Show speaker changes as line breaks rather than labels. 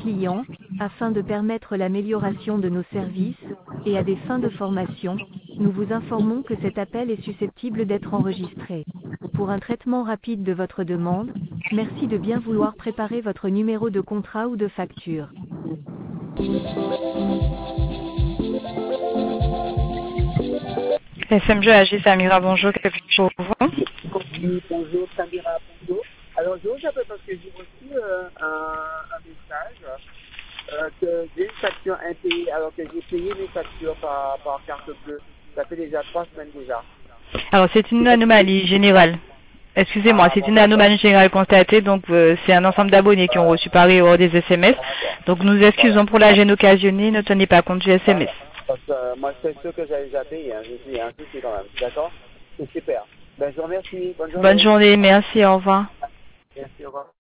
clients, afin de permettre l'amélioration de nos services, et à des fins de formation, nous vous informons que cet appel est susceptible d'être enregistré. Pour un traitement rapide de votre demande, merci de bien vouloir préparer votre numéro de contrat ou de facture.
SMG AG Samira, bonjour, que puis-je pour vous?
Oui, bonjour, Samira, bonjour. Alors, je vous appelle parce que j'ai reçu un message que j'ai une facture impayée, alors que j'ai payé mes factures par carte bleue. Ça fait déjà 3 semaines déjà.
Alors, c'est une anomalie générale. Excusez-moi, c'est une anomalie générale constatée, donc c'est un ensemble d'abonnés qui ont reçu par erreur des SMS. Donc nous excusons pour la gêne occasionnée, ne tenez pas compte du SMS.
Parce que moi, c'est sûr que j'avais déjà payé, hein. Je dis un souci quand même. D'accord? C'est super. Ben, je vous remercie. Bonne journée.
Bonne journée, merci, au revoir.
Merci, au revoir.